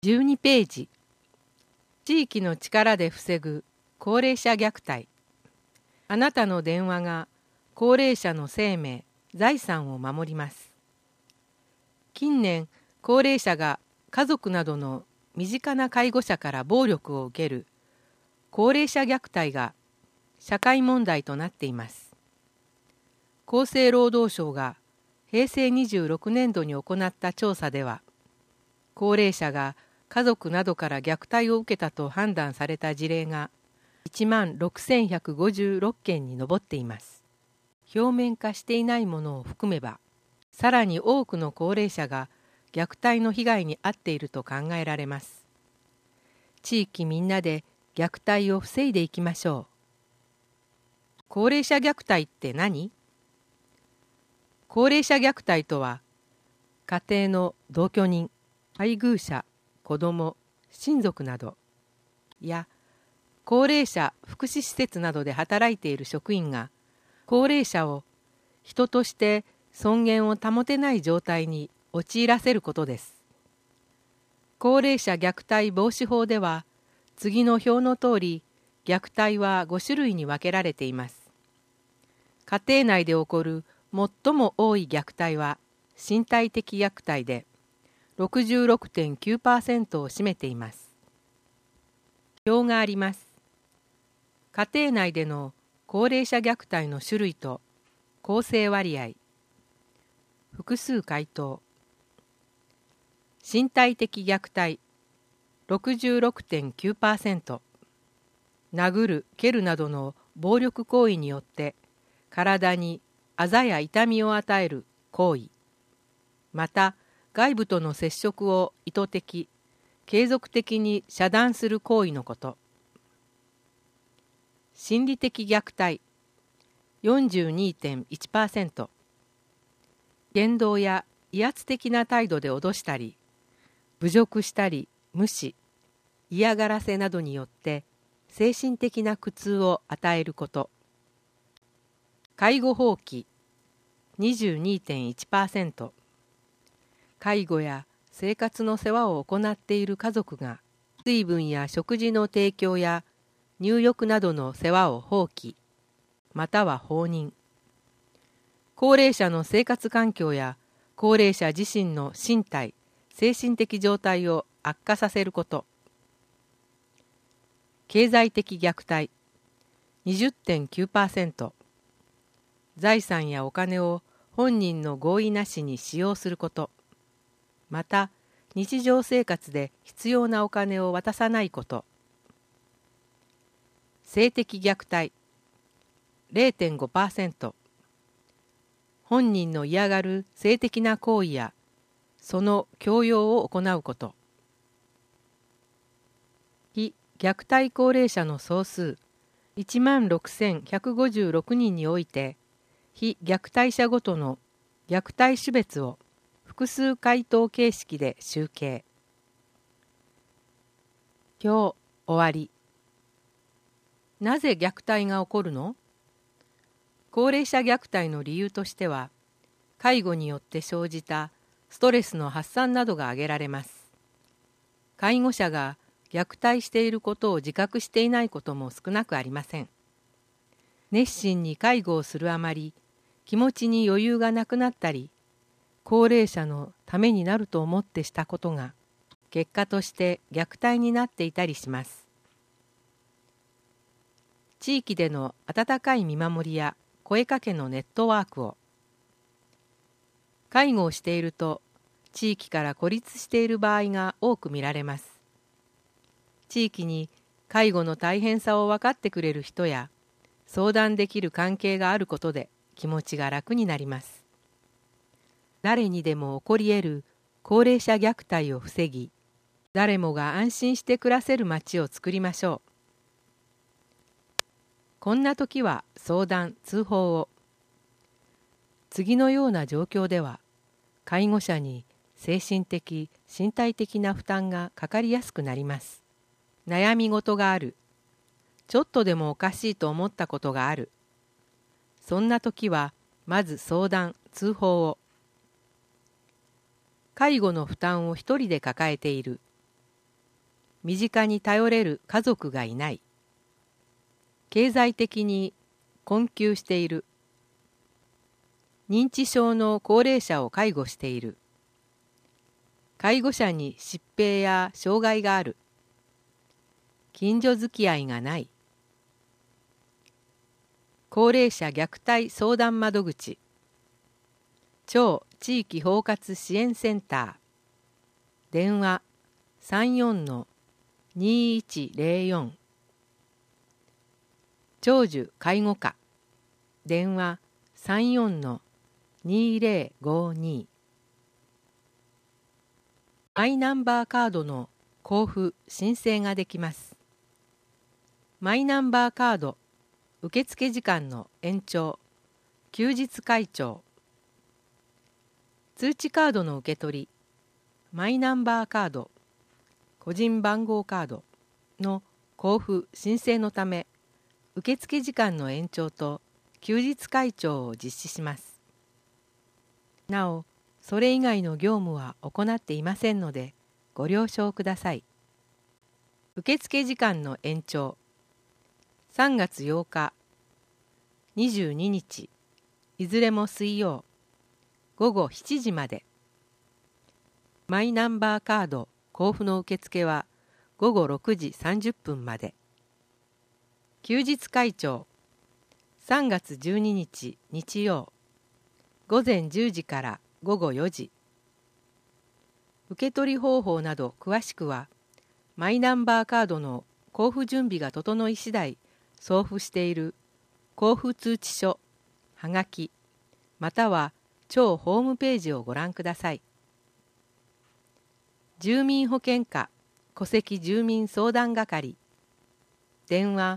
12ページ。地域の力で防ぐ高齢者虐待。あなたの電話が高齢者の生命、財産を守ります。近年、高齢者が家族などの身近な介護者から暴力を受ける高齢者虐待が社会問題となっています。厚生労働省が平成26年度に行った調査では、高齢者が家族などから虐待を受けたと判断された事例が16,156件に上っています。表面化していないものを含めば、さらに多くの高齢者が虐待の被害に遭っていると考えられます。地域みんなで虐待を防いでいきましょう。高齢者虐待って何？高齢者虐待とは、家庭の同居人、配偶者、子ども、親族などや高齢者福祉施設などで働いている職員が高齢者を人として尊厳を保てない状態に陥らせることです。高齢者虐待防止法では次の表の通り虐待は5種類に分けられています。家庭内で起こる最も多い虐待は身体的虐待で66.9% を占めています。表があります。家庭内での高齢者虐待の種類と構成割合。複数回答。身体的虐待 66.9%。殴る、蹴るなどの暴力行為によって体にあざや痛みを与える行為。また、外部との接触を意図的、継続的に遮断する行為のこと。心理的虐待 42.1%。言動や威圧的な態度で脅したり、侮辱したり無視、嫌がらせなどによって精神的な苦痛を与えること。介護放棄 22.1%。介護や生活の世話を行っている家族が水分や食事の提供や入浴などの世話を放棄または放任。高齢者の生活環境や高齢者自身の身体・精神的状態を悪化させること。経済的虐待 20.9%。財産やお金を本人の合意なしに使用すること。また、日常生活で必要なお金を渡さないこと。性的虐待 0.5%。本人の嫌がる性的な行為やその強要を行うこと。非虐待高齢者の総数16,156人において、非虐待者ごとの虐待種別を複数回答形式で集計。表終わり。なぜ虐待が起こるの？高齢者虐待の理由としては、介護によって生じたストレスの発散などが挙げられます。介護者が虐待していることを自覚していないことも少なくありません。熱心に介護をするあまり、気持ちに余裕がなくなったり、高齢者のためになると思ってしたことが結果として虐待になっていたりします。地域での温かい見守りや声かけのネットワークを。介護をしていると地域から孤立している場合が多く見られます。地域に介護の大変さを分かってくれる人や相談できる関係があることで気持ちが楽になります。誰にでも起こり得る高齢者虐待を防ぎ、誰もが安心して暮らせる街を作りましょう。こんな時は相談・通報を。次のような状況では、介護者に精神的・身体的な負担がかかりやすくなります。悩み事がある。ちょっとでもおかしいと思ったことがある。そんな時は、まず相談・通報を。介護の負担を一人で抱えている。 身近に頼れる家族がいない。経済的に困窮している。認知症の高齢者を介護している。介護者に疾病や障害がある。近所付き合いがない。高齢者虐待相談窓口。超地域包括支援センター。電話34-2104。長寿介護課。電話34-2052。マイナンバーカードの交付・申請ができます。マイナンバーカード受付時間の延長、休日開帳。通知カードの受け取り、マイナンバーカード、個人番号カードの交付・申請のため、受付時間の延長と休日開帳を実施します。なお、それ以外の業務は行っていませんので、ご了承ください。受付時間の延長。3月8日、22日、いずれも水曜、午後7時まで。マイナンバーカード交付の受付は午後6時30分まで。休日開帳。3月12日日曜、午前10時から午後4時。受け取り方法など詳しくは、マイナンバーカードの交付準備が整い次第、送付している交付通知書、はがき、または庁ホームページをご覧ください。住民保険課戸籍住民相談係。電話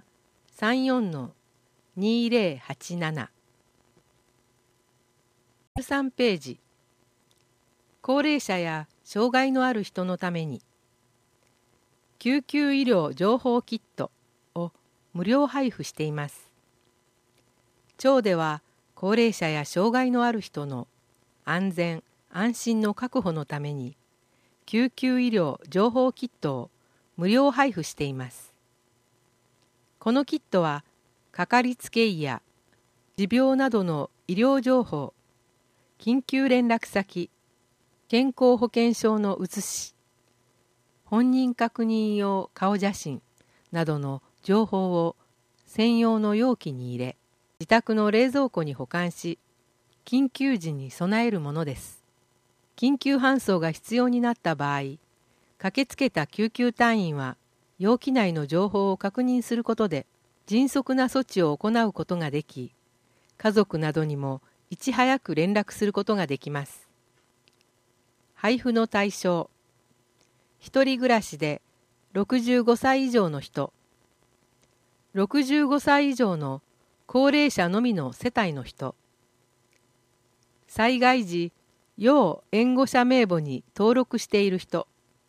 34-2087。13ページ。高齢者や障害のある人のために救急医療情報キットを無料配布しています。庁では高齢者や障害のある人の安全・安心の確保のために救急医療情報キットを無料配布しています。このキットはかかりつけ医や持病などの医療情報、緊急連絡先、健康保険証の写し、本人確認用顔写真などの情報を専用の容器に入れ、自宅の冷蔵庫に保管し、緊急時に備えるものです。緊急搬送が必要になった場合、駆けつけた救急隊員は容器内の情報を確認することで迅速な措置を行うことができ、家族などにもいち早く連絡することができます。配布の対象。一人暮らしで65歳以上の人、65歳以上の高齢者のみの世帯の人、災害時要援護者名簿に登録している人、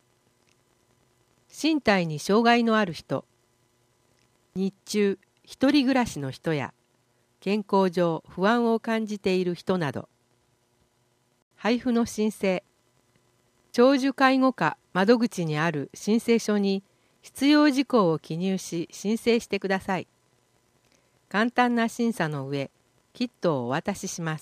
身体に障害のある人、日中一人暮らしの人や健康上不安を感じている人など。配布の申請。長寿介護課窓口にある申請書に必要事項を記入し申請してください。簡単な審査の上、キットをお渡しします。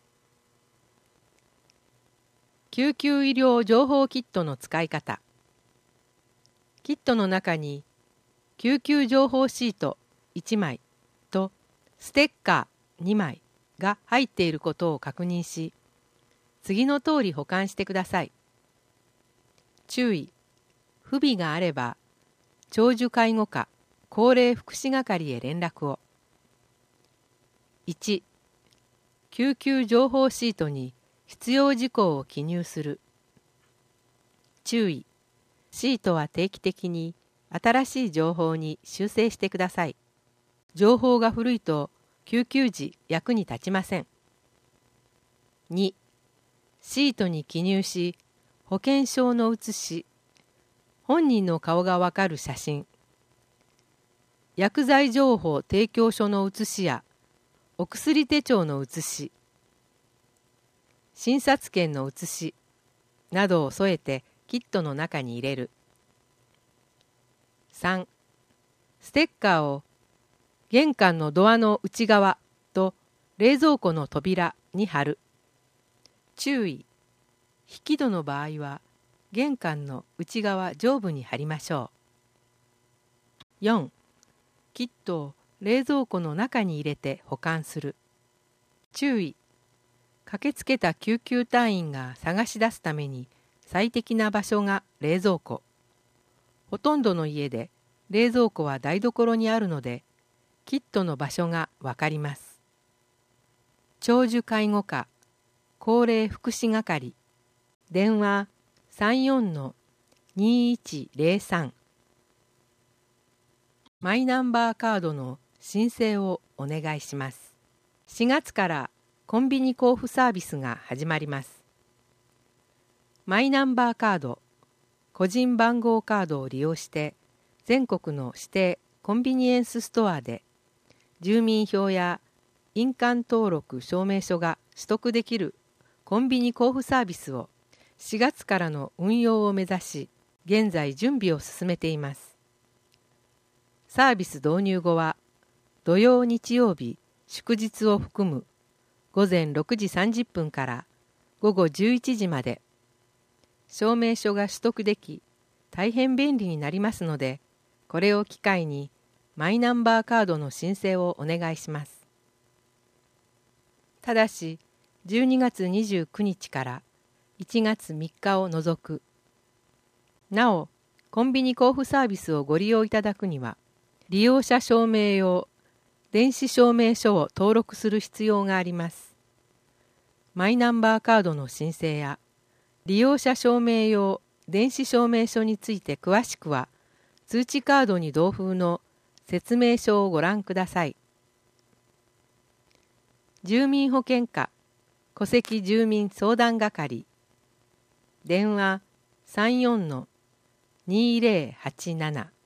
救急医療情報キットの使い方。キットの中に救急情報シート1枚とステッカー2枚が入っていることを確認し、次の通り保管してください。注意。不備があれば、長寿介護課高齢福祉係へ連絡を。1、救急情報シートに必要事項を記入する。注意。シートは定期的に新しい情報に修正してください。情報が古いと救急時役に立ちません。2、シートに記入し、保険証の写し、本人の顔がわかる写真、薬剤情報提供書の写しやお薬手帳の写し、診察券の写しなどを添えてキットの中に入れる。 3、ステッカーを玄関のドアの内側と冷蔵庫の扉に貼る。注意、引き戸の場合は玄関の内側上部に貼りましょう。4、キットを冷蔵庫の中に入れて保管する。注意、駆けつけた救急隊員が探し出すために最適な場所が冷蔵庫。ほとんどの家で冷蔵庫は台所にあるので、キットの場所がわかります。長寿介護課、高齢福祉係、電話34-2103。マイナンバーカードの申請をお願いします。4月からコンビニ交付サービスが始まります。マイナンバーカード、個人番号カードを利用して全国の指定コンビニエンスストアで住民票や印鑑登録証明書が取得できるコンビニ交付サービスを4月からの運用を目指し、現在準備を進めています。サービス導入後は土曜日曜日祝日を含む午前6時30分から午後11時まで証明書が取得でき大変便利になりますので、これを機会にマイナンバーカードの申請をお願いします。ただし12月29日から1月3日を除く。なお、コンビニ交付サービスをご利用いただくには、利用者証明用電子証明書を登録する必要があります。マイナンバーカードの申請や利用者証明用電子証明書について詳しくは、通知カードに同封の説明書をご覧ください。住民保険課戸籍住民相談係、電話34-2087